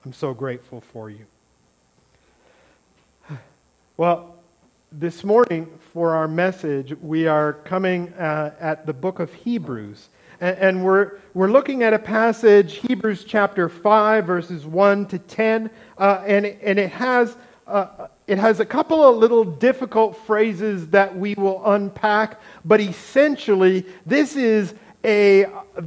I'm so grateful for you. Well, this morning for our message, we are coming at the book of Hebrews. And we're looking at a passage, Hebrews chapter 5, verses 1 to 10. And it has a couple of little difficult phrases that we will unpack. But essentially, this is a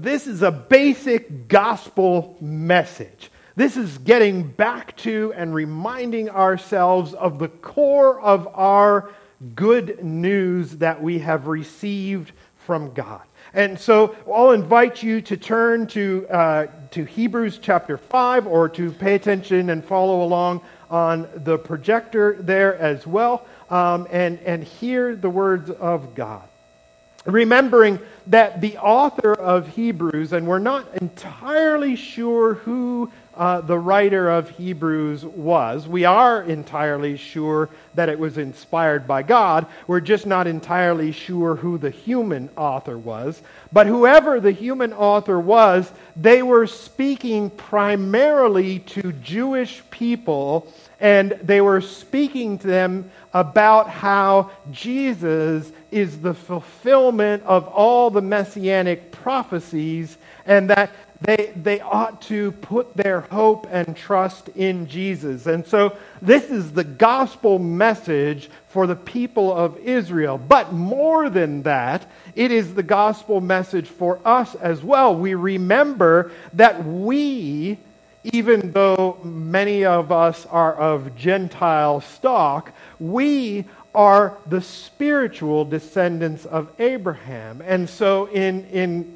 basic gospel message. This is getting back to and reminding ourselves of the core of our good news that we have received from God. And so I'll invite you to turn to Hebrews chapter 5 or to pay attention and follow along on the projector there as well and hear the words of God. Remembering that the author of Hebrews, and we're not entirely sure who the writer of Hebrews was. We are entirely sure that it was inspired by God. We're just not entirely sure who the human author was. But whoever the human author was, they were speaking primarily to Jewish people, and they were speaking to them about how Jesus is the fulfillment of all the messianic prophecies, and that they ought to put their hope and trust in Jesus. And so this is the gospel message for the people of Israel. But more than that, it is the gospel message for us as well. We remember that we, even though many of us are of Gentile stock, we are the spiritual descendants of Abraham. And so in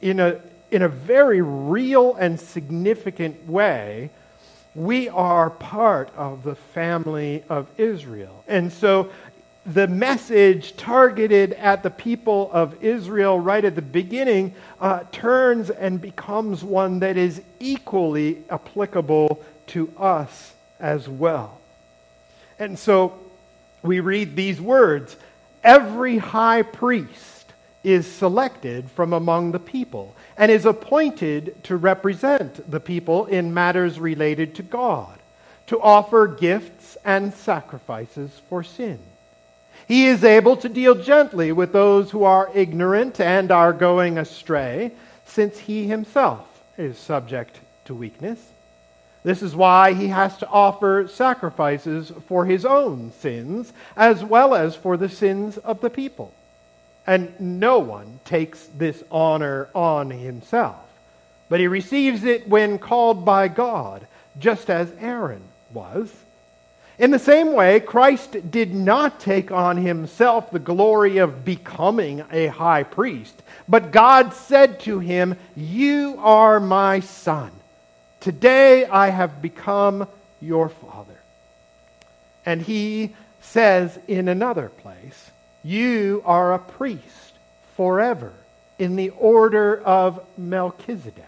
a very real and significant way, we are part of the family of Israel. And so the message targeted at the people of Israel right at the beginning turns and becomes one that is equally applicable to us as well. And so we read these words, "Every high priest is selected from among the people and is appointed to represent the people in matters related to God, to offer gifts and sacrifices for sin. He is able to deal gently with those who are ignorant and are going astray, since he himself is subject to weakness. This is why he has to offer sacrifices for his own sins, as well as for the sins of the people. And no one takes this honor on himself, but he receives it when called by God, just as Aaron was. In the same way, Christ did not take on himself the glory of becoming a high priest, but God said to him, 'You are my son. Today I have become your father.' And he says in another place, 'You are a priest forever in the order of Melchizedek.'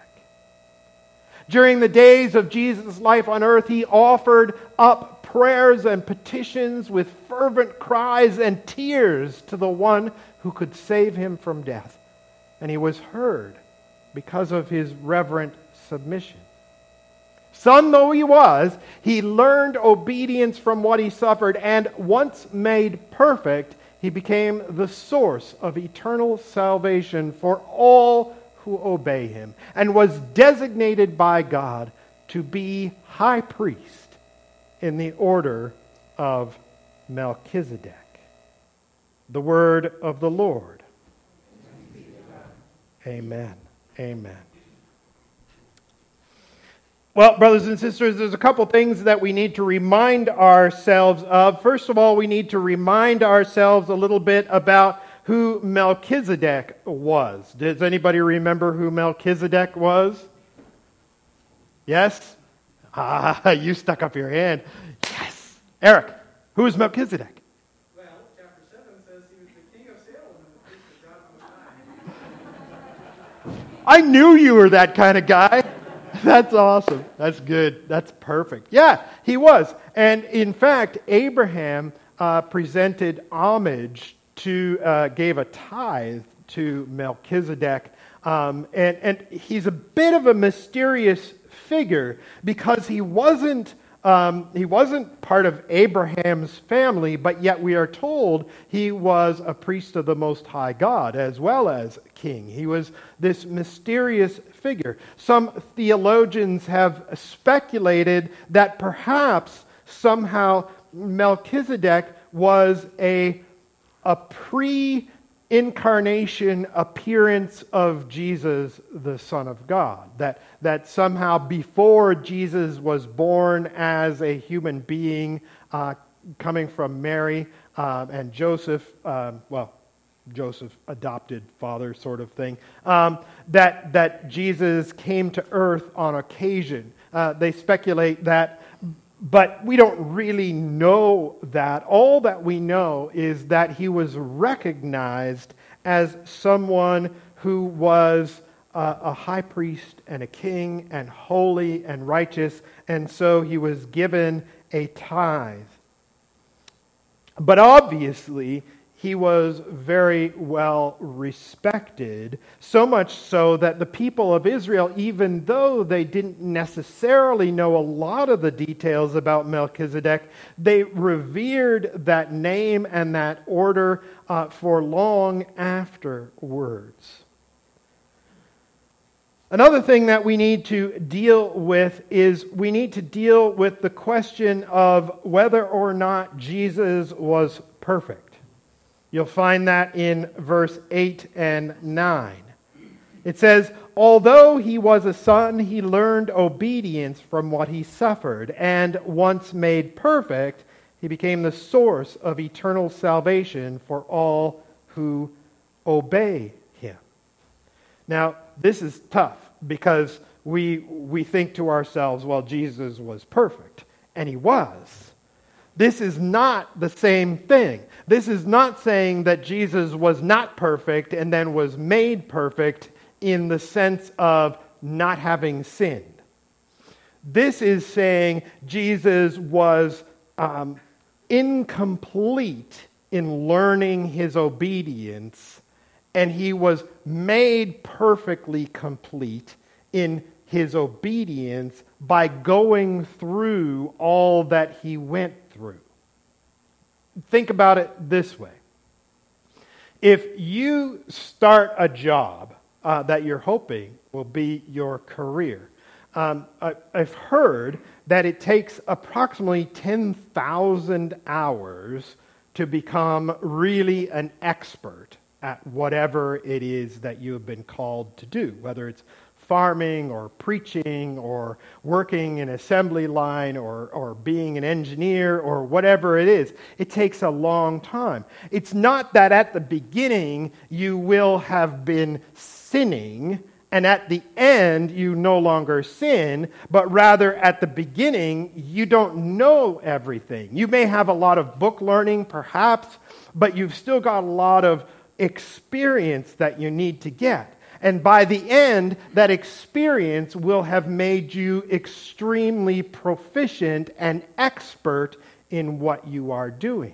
During the days of Jesus' life on earth, he offered up prayers and petitions with fervent cries and tears to the one who could save him from death. And he was heard because of his reverent submission. Son though he was, he learned obedience from what he suffered, and once made perfect, he became the source of eternal salvation for all who obey him, and was designated by God to be high priest in the order of Melchizedek." The word of the Lord. Amen. Amen. Well, brothers and sisters, there's a couple things that we need to remind ourselves of. First of all, we need to remind ourselves a little bit about who Melchizedek was. Does anybody remember who Melchizedek was? Yes? You stuck up your hand. Yes! Eric, who is Melchizedek? Well, chapter 7 says he was the king of Salem and the priest of God Most High. I knew you were that kind of guy. That's awesome. That's good. That's perfect. Yeah, he was. And in fact, Abraham presented homage gave a tithe to Melchizedek. And he's a bit of a mysterious figure because he wasn't part of Abraham's family, but yet we are told he was a priest of the Most High God as well as king. He was this mysterious figure. Some theologians have speculated that perhaps somehow Melchizedek was a pre-incarnation appearance of Jesus, the Son of God. That somehow before Jesus was born as a human being, coming from Mary and Joseph, Joseph adopted father sort of thing, that Jesus came to earth on occasion. They speculate that, but we don't really know that. All that we know is that he was recognized as someone who was a high priest and a king and holy and righteous, and so he was given a tithe. But obviously, he was very well respected, so much so that the people of Israel, even though they didn't necessarily know a lot of the details about Melchizedek, they revered that name and that order for long afterwards. Another thing that we need to deal with is we need to deal with the question of whether or not Jesus was perfect. You'll find that in verse 8 and 9. It says, "Although he was a son, he learned obedience from what he suffered, and once made perfect, he became the source of eternal salvation for all who obey him." Now, this is tough because we think to ourselves, well, Jesus was perfect, and he was. This is not the same thing. This is not saying that Jesus was not perfect and then was made perfect in the sense of not having sinned. This is saying Jesus was incomplete in learning his obedience, and he was made perfectly complete in his obedience by going through all that he went through. Think about it this way. If you start a job that you're hoping will be your career, I've heard that it takes approximately 10,000 hours to become really an expert at whatever it is that you have been called to do, whether it's farming or preaching or working in assembly line or being an engineer or whatever it is. It takes a long time. It's not that at the beginning you will have been sinning and at the end you no longer sin, but rather at the beginning you don't know everything. You may have a lot of book learning perhaps, but you've still got a lot of experience that you need to get. And by the end, that experience will have made you extremely proficient and expert in what you are doing.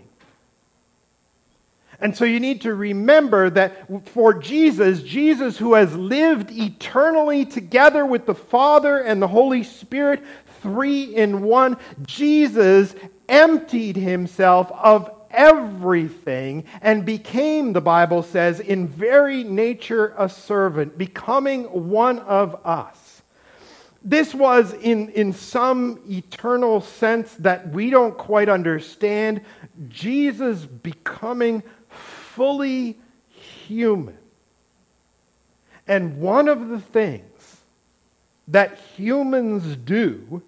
And so you need to remember that for Jesus who has lived eternally together with the Father and the Holy Spirit, 3 in 1, Jesus emptied himself of everything and became, the Bible says, in very nature a servant, becoming one of us. This was in some eternal sense that we don't quite understand, Jesus becoming fully human. And one of the things that humans do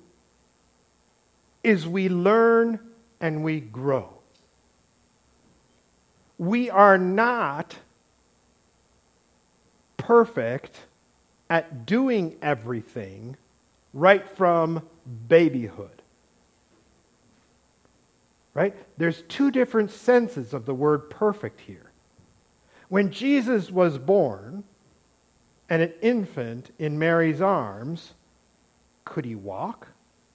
is we learn and we grow. We are not perfect at doing everything right from babyhood. Right? There's 2 different senses of the word perfect here. When Jesus was born, and an infant in Mary's arms, could he walk?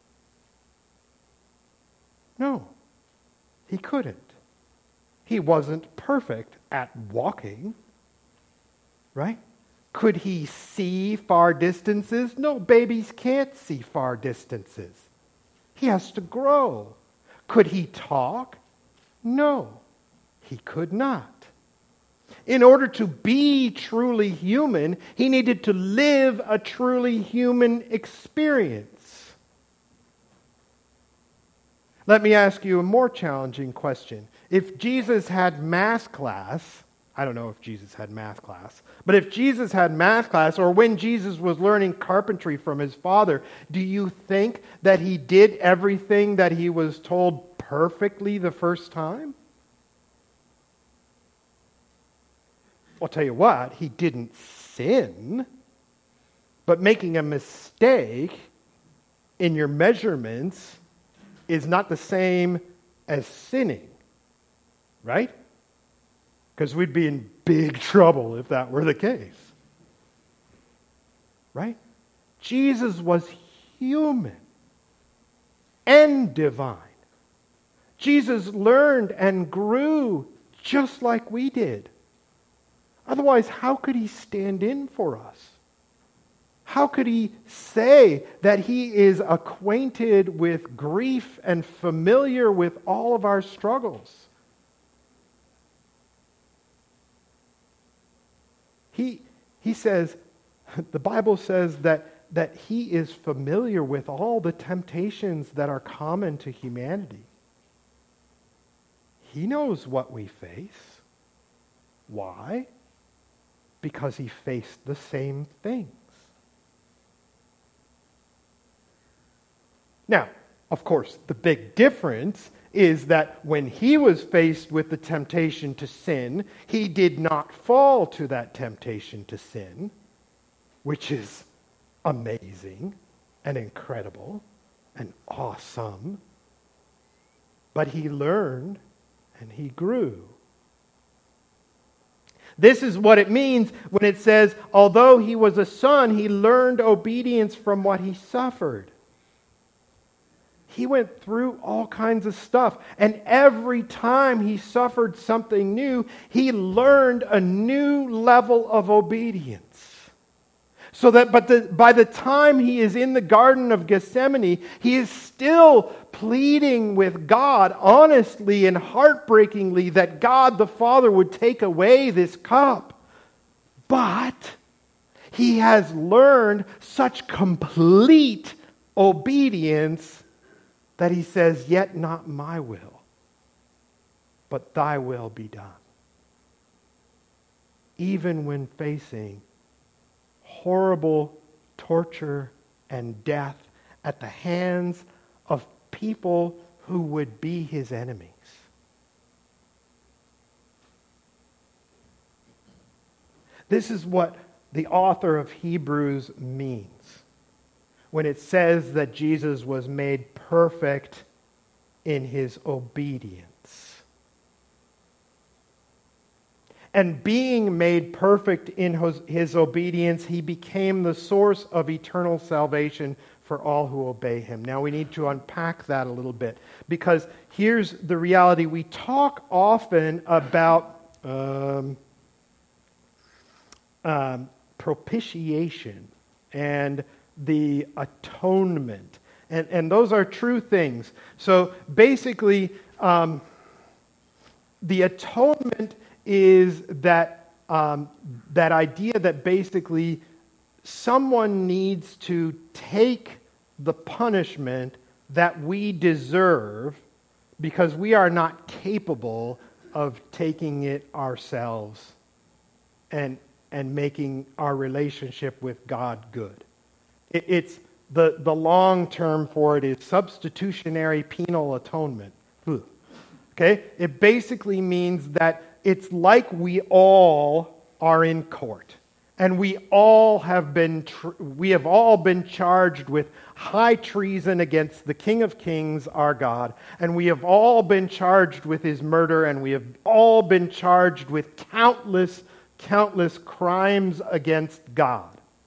No, he couldn't. He wasn't perfect at walking, right? Could he see far distances? No, babies can't see far distances. He has to grow. Could he talk? No, he could not. In order to be truly human, he needed to live a truly human experience. Let me ask you a more challenging question. If Jesus had math class, I don't know if Jesus had math class, but if Jesus had math class, or when Jesus was learning carpentry from his father, do you think that he did everything that he was told perfectly the first time? I'll tell you what, he didn't sin, but making a mistake in your measurements is not the same as sinning, right? Because we'd be in big trouble if that were the case, right? Jesus was human and divine. Jesus learned and grew just like we did. Otherwise, how could he stand in for us? How could he say that he is acquainted with grief and familiar with all of our struggles? He says, the Bible says that he is familiar with all the temptations that are common to humanity. He knows what we face. Why? Because he faced the same things. Now, of course, the big difference is that when he was faced with the temptation to sin, he did not fall to that temptation to sin, which is amazing and incredible and awesome. But he learned and he grew. This is what it means when it says, although he was a son, he learned obedience from what he suffered. He went through all kinds of stuff. And every time he suffered something new, he learned a new level of obedience. So that by the time he is in the Garden of Gethsemane, he is still pleading with God honestly and heartbreakingly that God the Father would take away this cup. But he has learned such complete obedience that he says, yet not my will, but thy will be done. Even when facing horrible torture and death at the hands of people who would be his enemies. This is what the author of Hebrews means when it says that Jesus was made perfect in his obedience. And being made perfect in his obedience, he became the source of eternal salvation for all who obey him. Now we need to unpack that a little bit, because here's the reality. We talk often about propitiation and the atonement. And those are true things. So basically, the atonement is that idea that basically someone needs to take the punishment that we deserve because we are not capable of taking it ourselves and making our relationship with God good. It's the long term for it is substitutionary penal atonement. Okay? It basically means that it's like we all are in court. And we have all been charged with high treason against the King of Kings, our God. And we have all been charged with his murder. And we have all been charged with countless crimes against God.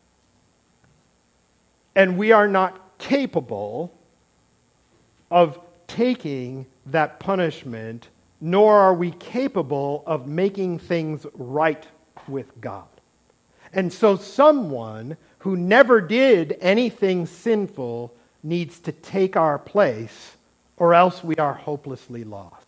And we are not capable of taking that punishment, nor are we capable of making things right with God. And so someone who never did anything sinful needs to take our place, or else we are hopelessly lost.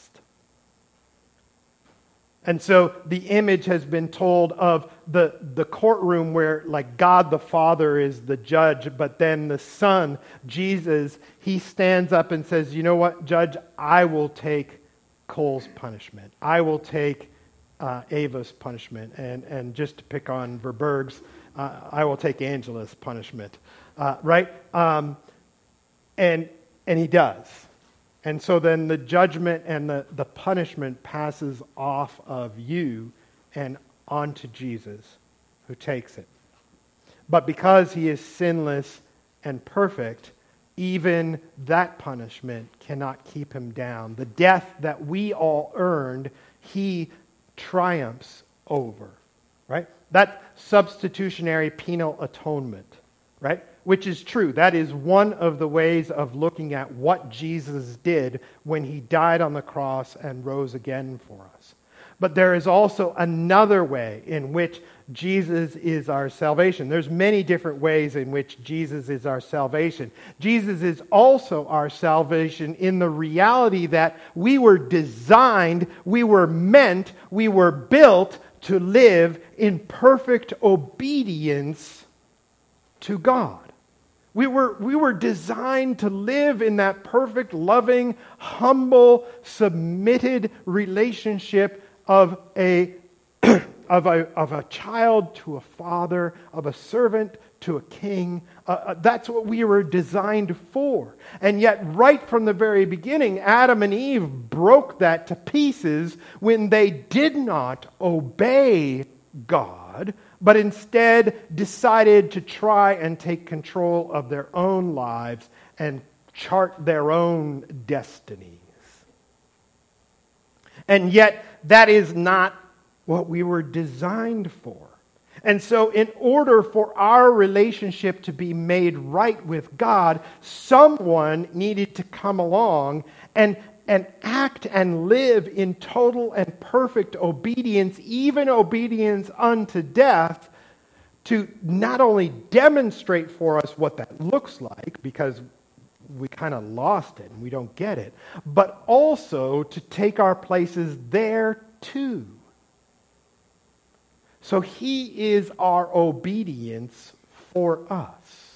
And so the image has been told of the courtroom where, like, God the Father is the judge, but then the Son, Jesus, he stands up and says, you know what, Judge, I will take Cole's punishment. I will take Ava's punishment. And just to pick on Verberg's, I will take Angela's punishment. Right? And he does. And so then the judgment and the punishment passes off of you and onto Jesus, who takes it. But because he is sinless and perfect, even that punishment cannot keep him down. The death that we all earned, he triumphs over. Right? That substitutionary penal atonement. Right? Which is true. That is one of the ways of looking at what Jesus did when he died on the cross and rose again for us. But there is also another way in which Jesus is our salvation. There's many different ways in which Jesus is our salvation. Jesus is also our salvation in the reality that we were designed, we were meant, we were built to live in perfect obedience to God. We were designed to live in that perfect, loving, humble, submitted relationship of a child to a father, of a servant to a king. That's what we were designed for. And yet, right from the very beginning, Adam and Eve broke that to pieces when they did not obey God, but instead decided to try and take control of their own lives and chart their own destinies. And yet, that is not what we were designed for. And so, in order for our relationship to be made right with God, someone needed to come along and act and live in total and perfect obedience, even obedience unto death, to not only demonstrate for us what that looks like, because we kind of lost it and we don't get it, but also to take our places there too. So he is our obedience for us.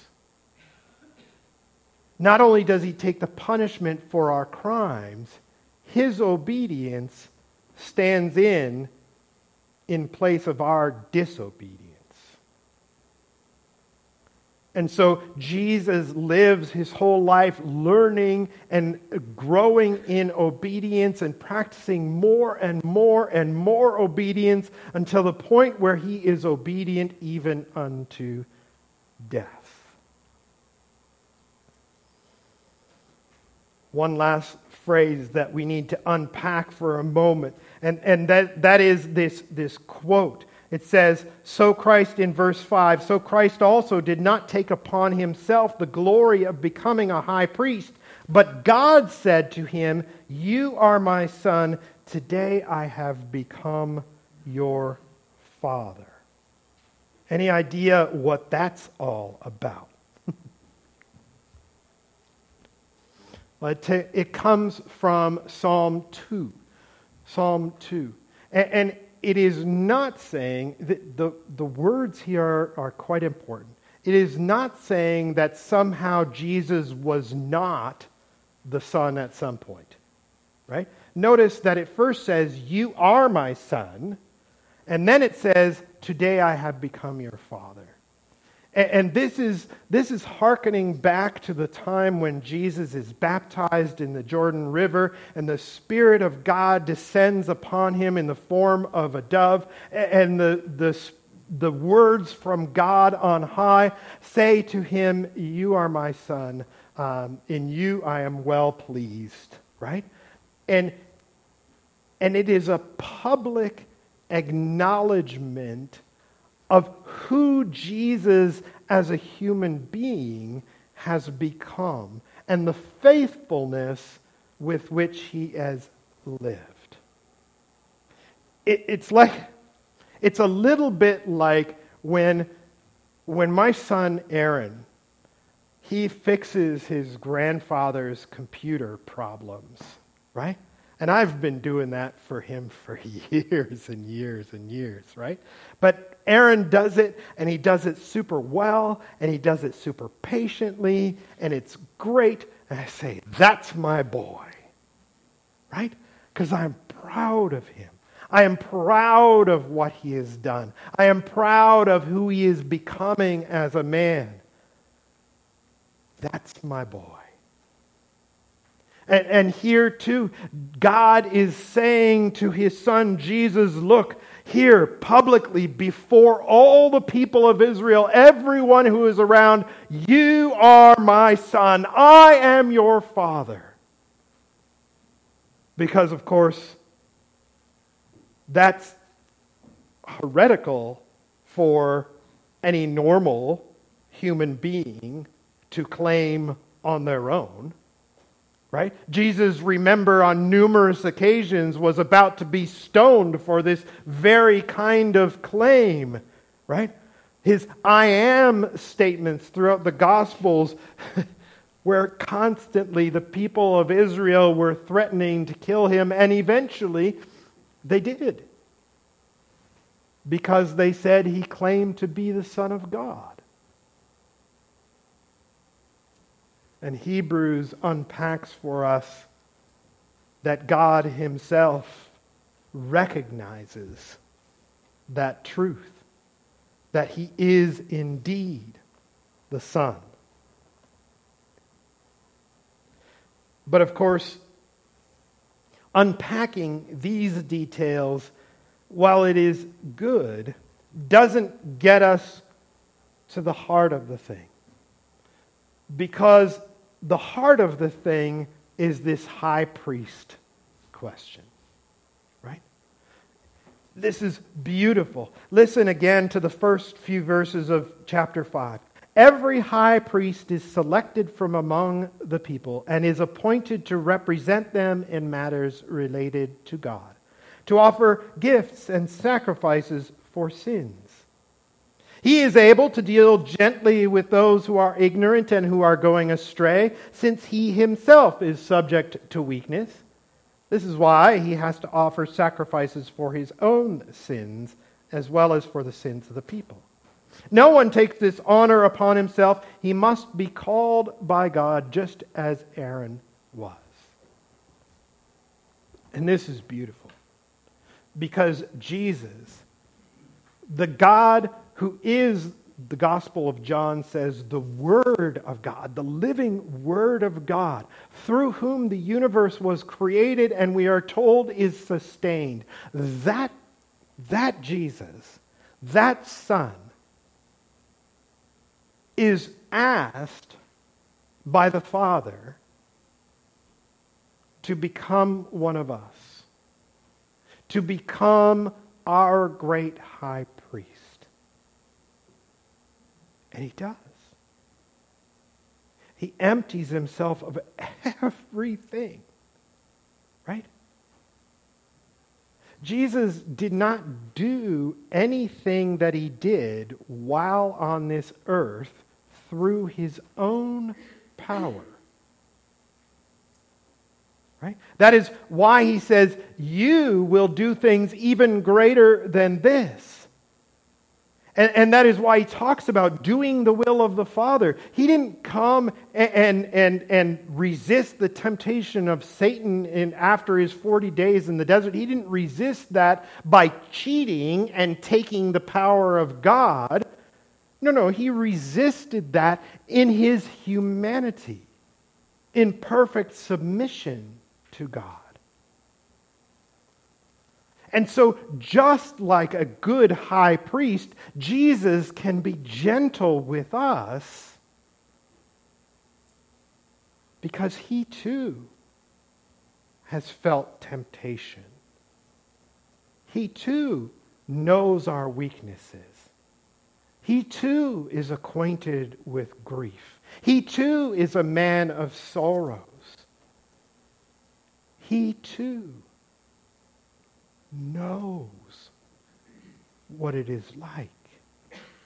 Not only does he take the punishment for our crimes, his obedience stands in place of our disobedience. And so Jesus lives his whole life learning and growing in obedience and practicing more and more and more obedience until the point where he is obedient even unto death. One last phrase that we need to unpack for a moment, and that is this quote. It says, so Christ, in verse 5, so Christ also did not take upon himself the glory of becoming a high priest, but God said to him, you are my son, today I have become your father. Any idea what that's all about? Well, it comes from Psalm 2. Psalm 2. And it is not saying, that the words here are quite important. It is not saying that somehow Jesus was not the Son at some point. Right? Notice that it first says, you are my son. And then it says, today I have become your father. And this is hearkening back to the time when Jesus is baptized in the Jordan River and the Spirit of God descends upon him in the form of a dove, and the words from God on high say to him, you are my son, in you I am well pleased, right? And it is a public acknowledgement of who Jesus as a human being has become and the faithfulness with which he has lived. It's a little bit like when my son Aaron, he fixes his grandfather's computer problems, right? And I've been doing that for him for years and years and years, right? But Aaron does it, and he does it super well, and he does it super patiently, and it's great. And I say, that's my boy, right? Because I'm proud of him. I am proud of what he has done. I am proud of who he is becoming as a man. That's my boy. And here too, God is saying to his son Jesus, look, here publicly before all the people of Israel, everyone who is around, you are my son. I am your father. Because, of course, that's heretical for any normal human being to claim on their own. Right? Jesus, remember, on numerous occasions was about to be stoned for this very kind of claim. Right? His I am statements throughout the Gospels where constantly the people of Israel were threatening to kill him, and eventually they did. Because they said he claimed to be the Son of God. And Hebrews unpacks for us that God himself recognizes that truth, that he is indeed the Son. But of course, unpacking these details, while it is good, doesn't get us to the heart of the thing. Because the heart of the thing is this high priest question. Right? This is beautiful. Listen again to the first few verses of chapter 5. Every high priest is selected from among the people and is appointed to represent them in matters related to God, to offer gifts and sacrifices for sins. He is able to deal gently with those who are ignorant and who are going astray, since he himself is subject to weakness. This is why he has to offer sacrifices for his own sins as well as for the sins of the people. No one takes this honor upon himself. He must be called by God just as Aaron was. And this is beautiful. Because Jesus, the God who is, the Gospel of John says, the Word of God, the living Word of God, through whom the universe was created and we are told is sustained. That Jesus, that Son, is asked by the Father to become one of us, to become our great high priest. And he does. He empties himself of everything. Right? Jesus did not do anything that he did while on this earth through his own power. Right? That is why he says, you will do things even greater than this. And that is why he talks about doing the will of the Father. He didn't come and resist the temptation of Satan after his 40 days in the desert. He didn't resist that by cheating and taking the power of God. No, he resisted that in his humanity, in perfect submission to God. And so, just like a good high priest, Jesus can be gentle with us because he too has felt temptation. He too knows our weaknesses. He too is acquainted with grief. He too is a man of sorrows. He too knows what it is like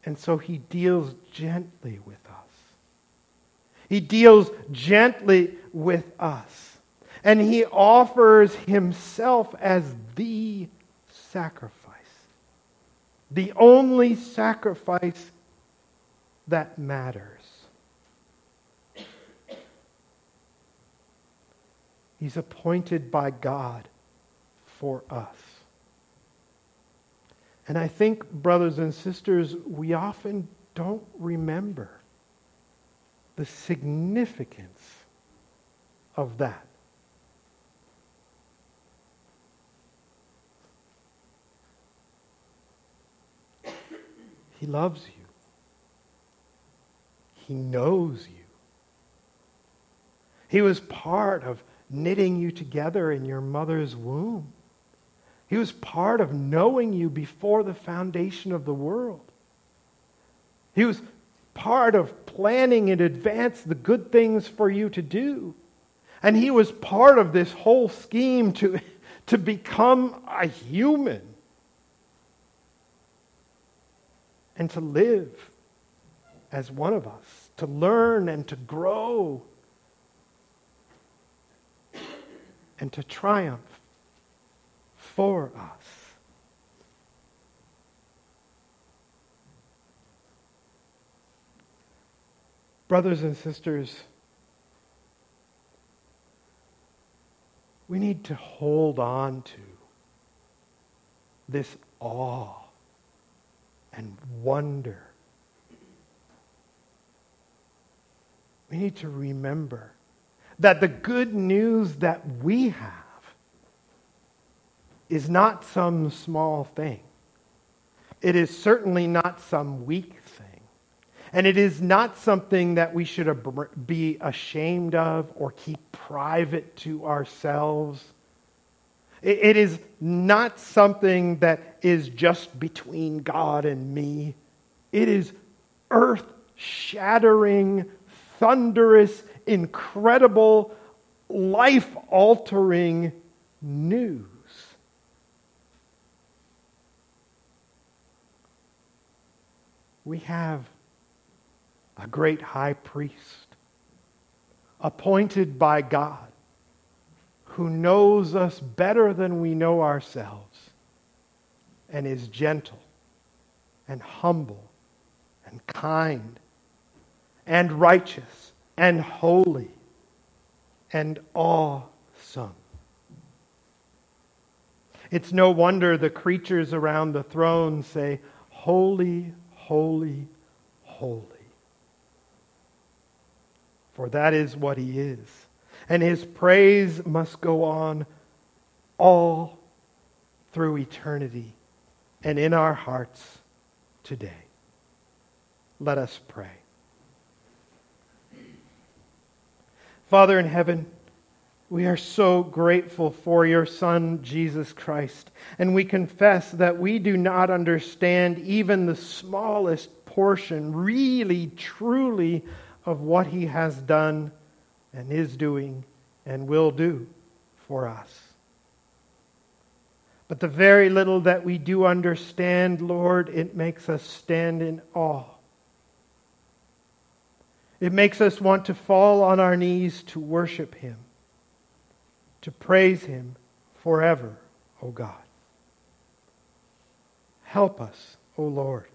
And so he deals gently with us. He deals gently with us. And he offers himself as the sacrifice. The only sacrifice that matters. He's appointed by God for us. And I think, brothers and sisters, we often don't remember the significance of that. He loves you. He knows you. He was part of knitting you together in your mother's womb. He was part of knowing you before the foundation of the world. He was part of planning in advance the good things for you to do. And he was part of this whole scheme to become a human and to live as one of us, to learn and to grow and to triumph for us. Brothers and sisters, we need to hold on to this awe and wonder. We need to remember that the good news that we have is not some small thing. It is certainly not some weak thing. And it is not something that we should be ashamed of or keep private to ourselves. It is not something that is just between God and me. It is earth-shattering, thunderous, incredible, life-altering news. We have a great high priest appointed by God who knows us better than we know ourselves and is gentle and humble and kind and righteous and holy and awesome. It's no wonder the creatures around the throne say, "Holy, holy, holy." For that is what he is. And his praise must go on all through eternity and in our hearts today. Let us pray. Father in heaven, we are so grateful for your Son, Jesus Christ. And we confess that we do not understand even the smallest portion, really, truly, of what he has done and is doing and will do for us. But the very little that we do understand, Lord, it makes us stand in awe. It makes us want to fall on our knees to worship him, to praise him forever, O God. Help us, O Lord.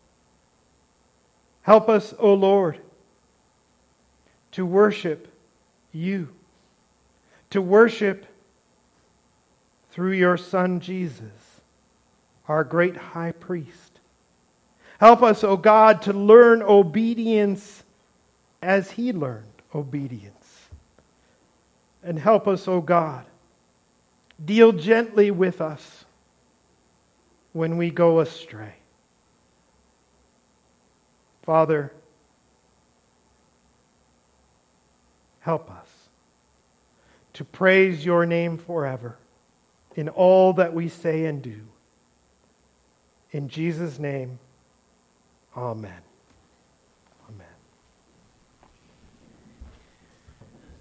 Help us, O Lord, to worship you, to worship through your Son Jesus, our great high priest. Help us, O God, to learn obedience as he learned obedience. And help us, O God, deal gently with us when we go astray. Father, help us to praise your name forever in all that we say and do. In Jesus' name, amen.